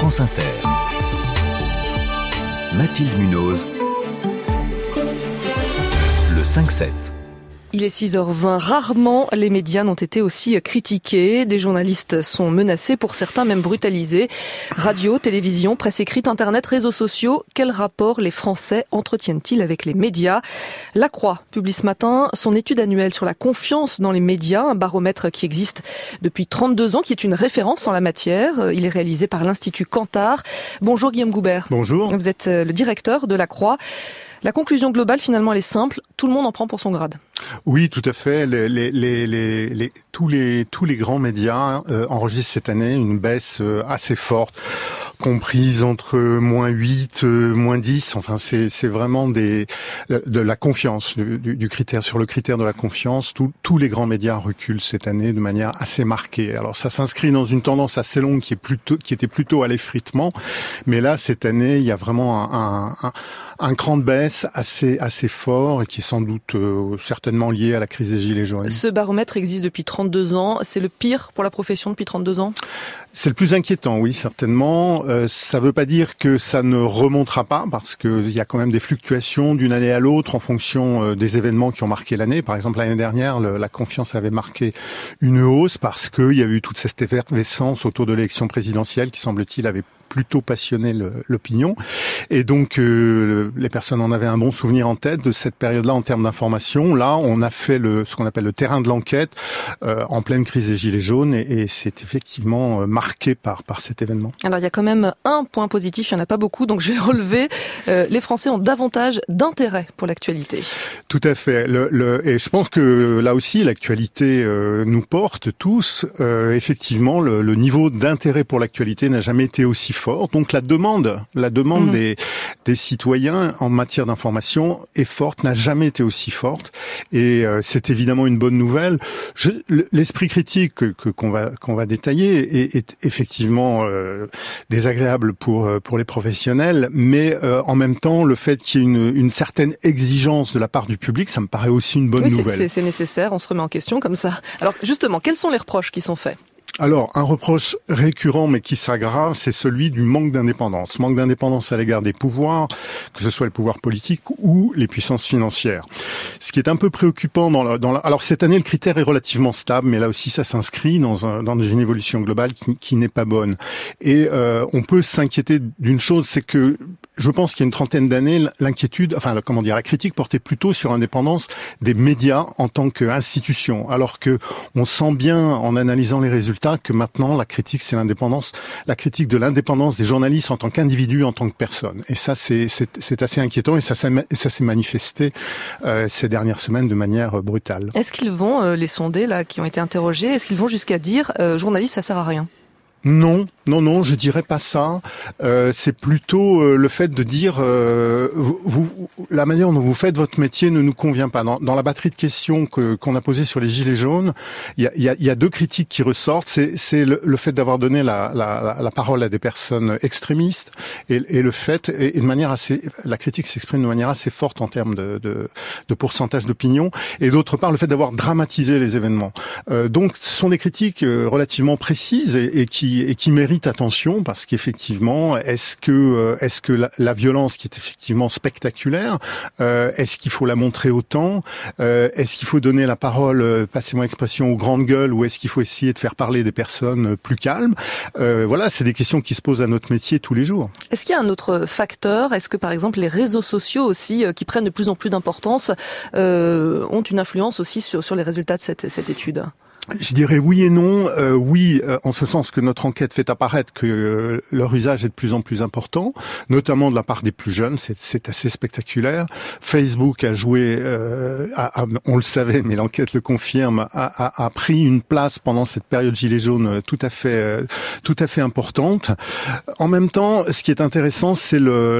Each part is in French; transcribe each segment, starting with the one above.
France Inter. Mathilde Munoz, le 5-7. Il est 6h20. Rarement les médias n'ont été aussi critiqués. Des journalistes sont menacés, pour certains même brutalisés. Radio, télévision, presse écrite, internet, réseaux sociaux. Quel rapport les Français entretiennent-ils avec les médias ? La Croix publie ce matin son étude annuelle sur la confiance dans les médias, un baromètre qui existe depuis 32 ans, qui est une référence en la matière. Il est réalisé par l'Institut Kantar. Bonjour Guillaume Goubert. Bonjour. Vous êtes le directeur de la Croix. La conclusion globale, finalement, elle est simple. Tout le monde en prend pour son grade. Oui, tout à fait. Tous les grands médias enregistrent cette année une baisse assez forte, comprise entre -8, -10. Enfin, c'est vraiment de la confiance, du critère, sur le critère de la confiance. Tous les grands médias reculent cette année de manière assez marquée. Alors, ça s'inscrit dans une tendance assez longue qui était plutôt à l'effritement. Mais là, cette année, il y a vraiment un cran de baisse assez fort et qui est sans doute certainement lié à la crise des Gilets jaunes. Ce baromètre existe depuis 32 ans. C'est le pire pour la profession depuis 32 ans ? C'est le plus inquiétant, oui, certainement. Ça ne veut pas dire que ça ne remontera pas, parce qu'il y a quand même des fluctuations d'une année à l'autre en fonction des événements qui ont marqué l'année. Par exemple, l'année dernière, la confiance avait marqué une hausse parce qu'il y a eu toute cette effervescence autour de l'élection présidentielle qui, semble-t-il, avait plutôt passionné l'opinion. Et donc, les personnes en avaient un bon souvenir en tête de cette période-là en termes d'information. Là, on a fait ce qu'on appelle le terrain de l'enquête en pleine crise des Gilets jaunes et c'est effectivement marqué par cet événement. Alors, il y a quand même un point positif, il n'y en a pas beaucoup, donc je vais le relever. Les Français ont davantage d'intérêt pour l'actualité. Tout à fait. Et je pense que là aussi, l'actualité nous porte tous. Effectivement, le niveau d'intérêt pour l'actualité n'a jamais été aussi fort. Donc la demande des citoyens en matière d'information est forte, n'a jamais été aussi forte. Et c'est évidemment une bonne nouvelle. L'esprit critique qu'on va détailler est effectivement désagréable pour les professionnels, mais en même temps, le fait qu'il y ait une certaine exigence de la part du public, ça me paraît aussi une bonne nouvelle. C'est nécessaire, on se remet en question comme ça. Alors justement, quels sont les reproches qui sont faits ? Alors, un reproche récurrent, mais qui s'aggrave, c'est celui du manque d'indépendance. Manque d'indépendance à l'égard des pouvoirs, que ce soit le pouvoir politique ou les puissances financières. Ce qui est un peu préoccupant alors cette année, le critère est relativement stable, mais là aussi, ça s'inscrit dans une évolution globale qui n'est pas bonne. Et on peut s'inquiéter d'une chose, c'est que je pense qu'il y a une trentaine d'années, la critique portait plutôt sur l'indépendance des médias en tant qu'institution, alors que on sent bien, en analysant les résultats, que maintenant, la critique, c'est la critique de l'indépendance des journalistes en tant qu'individus, en tant que personnes. Et ça, c'est assez inquiétant et ça s'est manifesté ces dernières semaines de manière brutale. Est-ce qu'ils vont, les sondés là, qui ont été interrogés, est-ce qu'ils vont jusqu'à dire journaliste, ça sert à rien ? Non, je dirais pas ça. C'est plutôt le fait de dire la manière dont vous faites votre métier ne nous convient pas. Dans la batterie de questions qu'on a posées sur les Gilets jaunes, il y a deux critiques qui ressortent. C'est le fait d'avoir donné la parole à des personnes extrémistes et le fait et de manière la critique s'exprime de manière assez forte en termes de pourcentage d'opinion, et d'autre part le fait d'avoir dramatisé les événements. Donc ce sont des critiques relativement précises et qui mérite attention, parce qu'effectivement, est-ce que la violence qui est effectivement spectaculaire, est-ce qu'il faut la montrer autant, est-ce qu'il faut donner la parole, passez-moi l'expression, aux grandes gueules, ou est-ce qu'il faut essayer de faire parler des personnes plus calmes ? Voilà, c'est des questions qui se posent à notre métier tous les jours. Est-ce qu'il y a un autre facteur ? Est-ce que par exemple les réseaux sociaux aussi, qui prennent de plus en plus d'importance, ont une influence aussi sur les résultats de cette étude ? Je dirais oui et non. Oui, en ce sens que notre enquête fait apparaître que leur usage est de plus en plus important, notamment de la part des plus jeunes. C'est assez spectaculaire. Facebook a joué, on le savait, mais l'enquête le confirme, a pris une place pendant cette période Gilets jaunes tout à fait importante. En même temps, ce qui est intéressant, c'est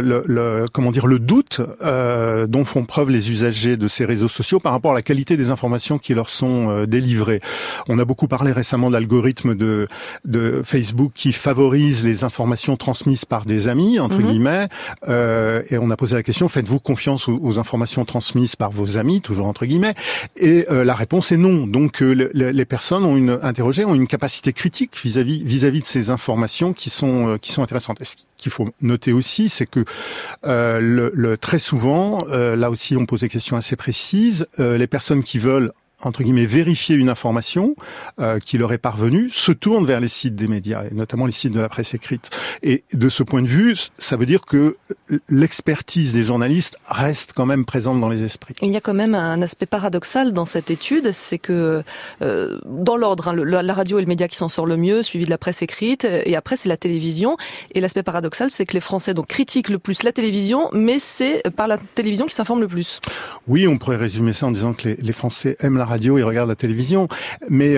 le doute dont font preuve les usagers de ces réseaux sociaux par rapport à la qualité des informations qui leur sont délivrées. On a beaucoup parlé récemment de l'algorithme de Facebook qui favorise les informations transmises par des amis, entre guillemets, et on a posé la question, faites-vous confiance aux informations transmises par vos amis, toujours entre guillemets, et la réponse est non. Donc les personnes interrogées ont une capacité critique vis-à-vis de ces informations qui sont intéressantes. Et ce qu'il faut noter aussi, c'est que très souvent, là aussi on pose des questions assez précises, les personnes qui veulent entre guillemets, vérifier une information qui leur est parvenue, se tournent vers les sites des médias, et notamment les sites de la presse écrite. Et de ce point de vue, ça veut dire que l'expertise des journalistes reste quand même présente dans les esprits. Il y a quand même un aspect paradoxal dans cette étude, c'est que dans l'ordre, la radio est le média qui s'en sort le mieux, suivi de la presse écrite, et après c'est la télévision. Et l'aspect paradoxal, c'est que les Français donc critiquent le plus la télévision, mais c'est par la télévision qu'ils s'informent le plus. Oui, on pourrait résumer ça en disant que les Français aiment la radio et regardent la télévision, mais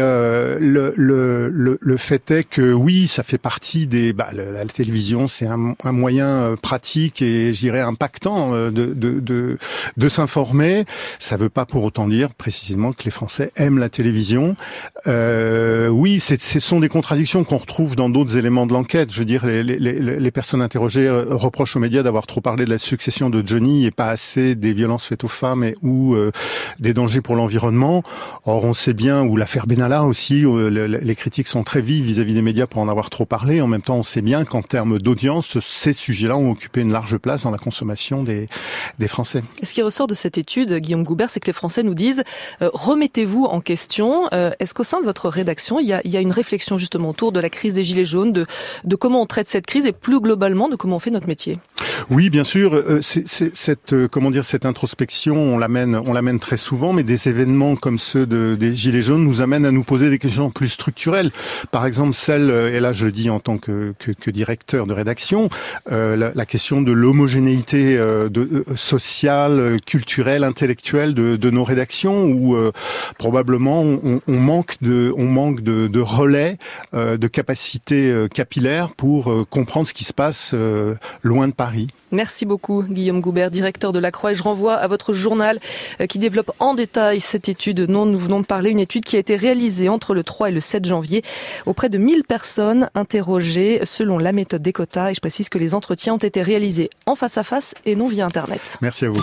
le fait est que oui, ça fait partie la télévision, c'est un moyen pratique et je dirais impactant de s'informer. Ça veut pas pour autant dire précisément que les Français aiment la télévision. Oui, ce sont des contradictions qu'on retrouve dans d'autres éléments de l'enquête. Je veux dire, les personnes interrogées reprochent aux médias d'avoir trop parlé de la succession de Johnny et pas assez des violences faites aux femmes ou des dangers pour l'environnement. Or, on sait bien, ou l'affaire Benalla aussi, les critiques sont très vives vis-à-vis des médias pour en avoir trop parlé. En même temps, on sait bien qu'en termes d'audience, ces sujets-là ont occupé une large place dans la consommation des Français. Et ce qui ressort de cette étude, Guillaume Goubert, c'est que les Français nous disent remettez-vous en question. Est-ce qu'au sein de votre rédaction, il y a une réflexion justement autour de la crise des Gilets jaunes, de comment on traite cette crise et plus globalement de comment on fait notre métier? Oui, bien sûr. Cette introspection, on l'amène très souvent, mais des événements comme ceux des Gilets jaunes nous amènent à nous poser des questions plus structurelles. Par exemple, et là je le dis en tant que directeur de rédaction, la question de l'homogénéité sociale, culturelle, intellectuelle de nos rédactions, où probablement on manque de relais, de capacité capillaire pour comprendre ce qui se passe loin de Paris. Merci beaucoup Guillaume Goubert, directeur de La Croix. Et je renvoie à votre journal qui développe en détail cette étude dont nous venons de parler. Une étude qui a été réalisée entre le 3 et le 7 janvier auprès de 1000 personnes interrogées selon la méthode d'Ecota. Et je précise que les entretiens ont été réalisés en face à face et non via Internet. Merci à vous.